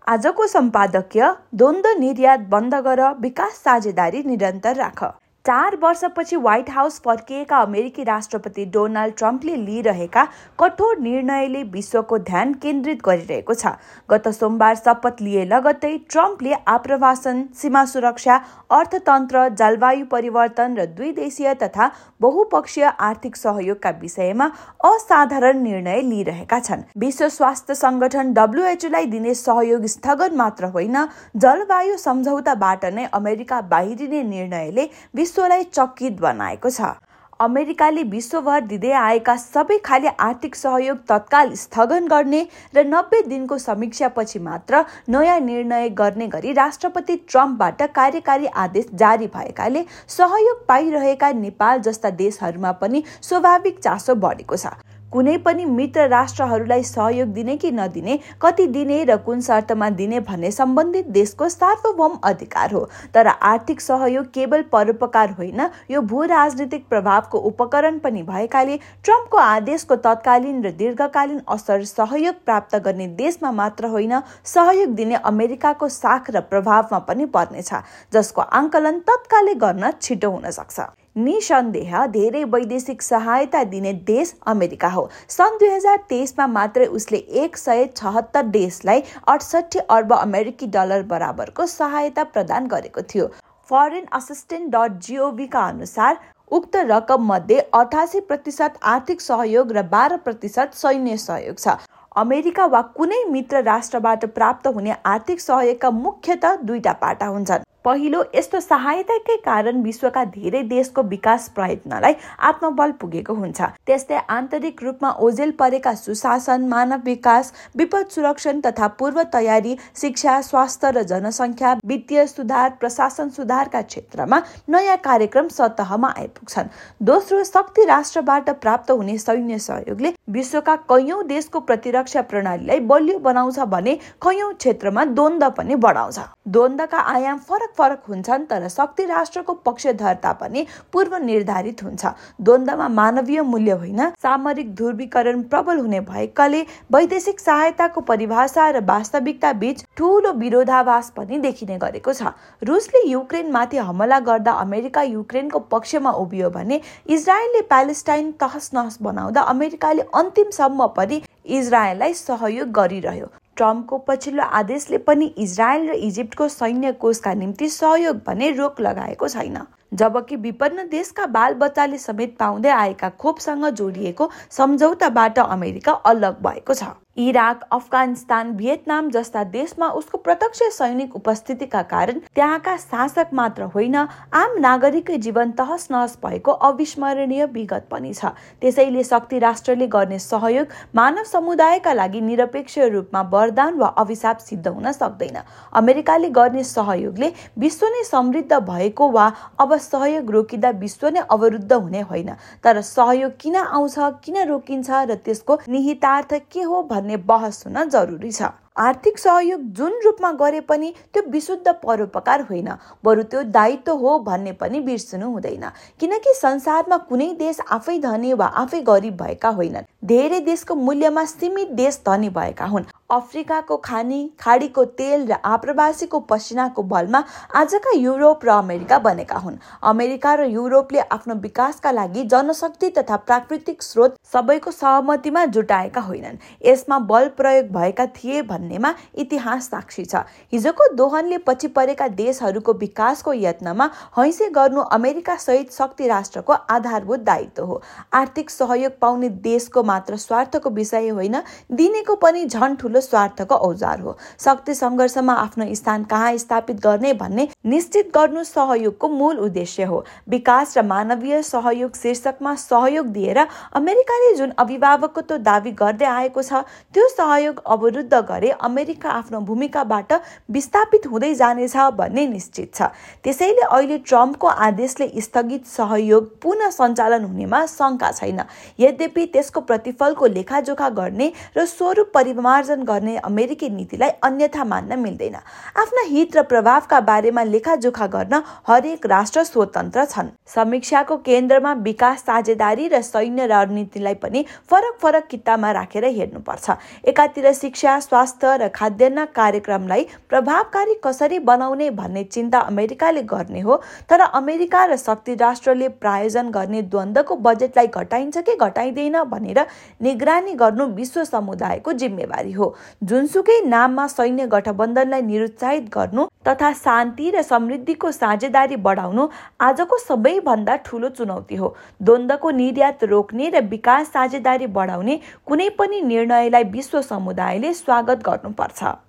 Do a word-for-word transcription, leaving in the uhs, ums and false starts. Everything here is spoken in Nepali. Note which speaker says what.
Speaker 1: आजको सम्पादकीय द्वन्द्व निर्यात बन्द गर, विकास साझेदारी निरन्तर राख। चार वर्षपछि व्हाइट हाउस फर्किएका अमेरिकी राष्ट्रपति डोनाल्ड ट्रम्पले लिइरहेका कठोर निर्णयले विश्वको ध्यान केन्द्रित गरिरहेको छ। गत सोमबार शपथ लिए लगत्तै ट्रम्पले आप्रवासन, सीमा सुरक्षा, अर्थतन्त्र, जलवायु परिवर्तन र द्विदेशीय तथा बहुपक्षीय आर्थिक सहयोगका विषयमा असाधारण निर्णय लिइरहेका छन्। विश्व स्वास्थ्य संगठन डब्ल्युएचओलाई दिने सहयोग स्थगन मात्र होइन, जलवायु सम्झौताबाट नै अमेरिका बाहिरिने निर्णयले विश्वलाई चकित बनाएको छ। अमेरिकाले विश्वभर दिँदै आएका सबै खाले आर्थिक सहयोग तत्काल स्थगन गर्ने र नब्बे दिनको समीक्षापछि मात्र नयाँ निर्णय गर्ने गरी राष्ट्रपति ट्रम्पबाट कार्यकारी आदेश जारी भएकाले सहयोग पाइरहेका नेपाल जस्ता देशहरूमा पनि स्वाभाविक चासो बढेको छ। कुनै पनि मित्र राष्ट्रहरूलाई सहयोग दिने कि नदिने, कति दिने र कुन शर्तमा दिने भन्ने सम्बन्धित देशको सार्वभौम अधिकार हो। तर आर्थिक सहयोग केवल परोपकार होइन, यो भू राजनीतिक प्रभावको उपकरण पनि भएकाले ट्रम्पको आदेशको तत्कालीन र दीर्घकालीन असर सहयोग प्राप्त गर्ने देशमा मात्र होइन, सहयोग दिने अमेरिकाको साख र प्रभावमा पनि पर्नेछ, जसको आंकलन तत्कालै गर्न छिटो हुन सक्छ। निसन्देह धेरै वैदेशिक सहायता दिने देश अमेरिका हो। सन् दुई हजार तेइसमा मात्रै उसले एक सय छहत्तर देशलाई अठसट्ठी अर्ब अमेरिकी डलर बराबरको सहायता प्रदान गरेको थियो। फरेन असिस्टेन्ट डट जीओभी का अनुसार उक्त रकम मध्ये अठासी प्रतिशत आर्थिक सहयोग र बाह्र प्रतिशत सैन्य सहयोग छ। अमेरिका वा कुनै मित्र राष्ट्रबाट प्राप्त हुने आर्थिक सहयोगका मुख्यतः दुईटा पाटा हुन्छन्। पहिलो, यस्तो सहायताकै कारण विश्वका धेरै देशको विकास प्रयत्नलाई आत्मबल पुगेको हुन्छ। त्यस्तै आन्तरिक रूपमा ओझेल परेका सुशासन, मानव विकास, विपद सुरक्षण तथा पूर्व तयारी, शिक्षा, स्वास्थ्य र जनसङ्ख्या, वित्तीय सुधार, प्रशासन सुधारका क्षेत्रमा नयाँ कार्यक्रम सतहमा आइपुग्छन्। दोस्रो, शक्ति राष्ट्रबाट प्राप्त हुने सैन्य सहयोगले विश्वका कैयौं देशको प्रतिरक्षा प्रणालीलाई बलियो बनाउँछ भने कैयौं क्षेत्रमा द्वन्द्व पनि बढाउँछ। द्वन्द्वका आयाम फरक फरक हुन्छन्, तर शक्ति राष्ट्रको पक्षधरता पनि पूर्व निर्धारित हुन्छ। द्वन्द्वमा मानवीय मूल्य होइन, सामरिक ध्रुवीकरण प्रबल हुने भएकाले वैदेशिक सहायताको परिभाषा र वास्तविकता बीच ठूलो विरोधाभास पनि देखिने गरेको छ। रुसले युक्रेनमाथि हमला गर्दा अमेरिका युक्रेनको पक्षमा उभियो भने इजरायलले प्यालेस्टाइन तहस नहस बनाउँदा अमेरिकाले अन्तिमसम्म पनि इजरायललाई सहयोग गरिरह्यो। ट्रम्पको पछिल्लो आदेशले पनि इजरायल र इजिप्टको सैन्य कोषका निम्ति सहयोग भने रोक लगाएको छैन। जबकि विपन्न देशका बालबच्चाले समेत पाउँदै आएका खोपसँग जोडिएको सम्झौताबाट अमेरिका अलग भएको छ। इराक, अफगानिस्तान, भियतनाम जस्ता देशमा उसको प्रत्यक्ष सैनिक उपस्थितिका कारण त्यहाँका शासक मात्र होइन, आम नागरिककै जीवन तहस नहस भएको अविस्मरणीय विगत पनि छ। त्यसैले शक्ति राष्ट्रले गर्ने सहयोग मानव समुदायका लागि निरपेक्ष रूपमा वरदान वा अभिशाप सिद्ध हुन सक्दैन। अमेरिकाले गर्ने सहयोगले विश्व नै समृद्ध भएको वा अब सहयोग रोकिँदा विश्व नै अवरुद्ध हुने होइन, तर सहयोग किन आउँछ, किन रोकिन्छ र त्यसको निहितार्थ के हो भन्ने बहस हुन जरुरी छ। आर्थिक सहयोग जुन रूपमा गरे पनि त्यो विशुद्ध परोपकार होइन, बरु त्यो दायित्व हो भन्ने पनि बिर्सनु हुँदैन। किनकि संसारमा कुनै देश आफै धनी वा आफै गरिब भएका होइनन्। धेरै देशको मूल्यमा सीमित देश धनी भएका हुन्। अफ्रिकाको खानी, खाडीको तेल र आप्रवासीको पसिनाको बलमा आजका युरोप र अमेरिका बनेका हुन्। अमेरिका र युरोपले आफ्नो विकासका लागि जनशक्ति तथा प्राकृतिक स्रोत सबैको सहमतिमा जुटाएका होइनन्। यसमा बल प्रयोग भएका थिए भन्नेमा इतिहास साक्षी छ। हिजोको दोहनले पछि परेका देशहरूको विकासको यत्नमा हैसे गर्नु अमेरिका सहित शक्ति राष्ट्रको आधारभूत दायित्व हो। आर्थिक सहयोग पाउने देशको मात्र स्वार्थको विषय होइन, दिनेको पनि झन ठुलो स्वार्थको औजार हो। शक्ति सङ्घर्षमा आफ्नो स्थान कहाँ स्थापित गर्ने भन्ने निश्चित गर्नु सहयोगको मूल उद्देश्य हो। विकास र मानवीय सहयोग शीर्षकमा सहयोग दिएर अमेरिकाले जुन अभिभावकत्व दावी गर्दै आएको छ, त्यो सहयोग अवरुद्ध गरे अमेरिका आफ्नो भूमिकाबाट विस्थापित हुँदै जानेछ भन्ने निश्चित छ। त्यसैले अहिले ट्रम्पको आदेशले स्थगित सहयोग पुनः सञ्चालन हुनेमा शङ्का छैन। यद्यपि त्यसको प्रतिफलको लेखाजोखा गर्ने र स्वरूप परिमार्जन गर्ने अमेरिकी नीतिलाई अन्यथा मान्न मिल्दैन। आफ्ना हित र प्रभावका बारेमा लेखाजोखा गर्न हरेक राष्ट्र स्वतन्त्र छन्। समीक्षाको केन्द्रमा विकास साझेदारी र सैन्य रणनीतिलाई पनि फरक फरक कितामा राखेर हेर्नुपर्छ। एकातिर शिक्षा, स्वास्थ्य स्वास्थ्य र खाद्यान्न कार्यक्रमलाई प्रभावकारी कसरी बनाउने भन्ने चिन्ता अमेरिकाले गर्ने हो, तर अमेरिका र शक्ति राष्ट्रले प्रायोजन गर्ने द्वन्द्वको बजेटलाई घटाइन्छ कि घटाइँदैन भनेर निगरानी गर्नु विश्व समुदायको जिम्मेवारी हो। जुनसुकै नाममा सैन्य गठबन्धनलाई निरुत्साहित गर्नु तथा शान्ति र समृद्धिको साझेदारी बढाउनु आजको सबैभन्दा ठूलो चुनौती हो। द्वन्द्वको निर्यात रोक्ने र विकास साझेदारी बढाउने कुनै पनि निर्णयलाई विश्व समुदायले स्वागत गर्नुपर्छ।